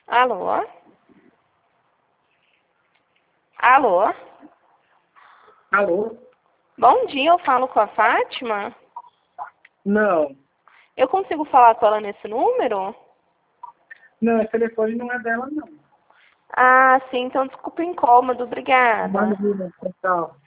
Alô? Alô? Alô? Bom dia, eu falo com a Fátima? Não. Eu consigo falar com ela nesse número? Não, esse telefone não é dela, não. Ah, sim, então desculpa o incômodo, Manda obrigada. vir, tchau.